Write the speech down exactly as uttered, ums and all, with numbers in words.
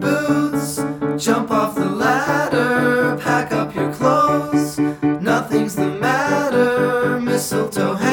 boots, jump off the ladder, pack up your clothes, nothing's the matter, mistletoe hang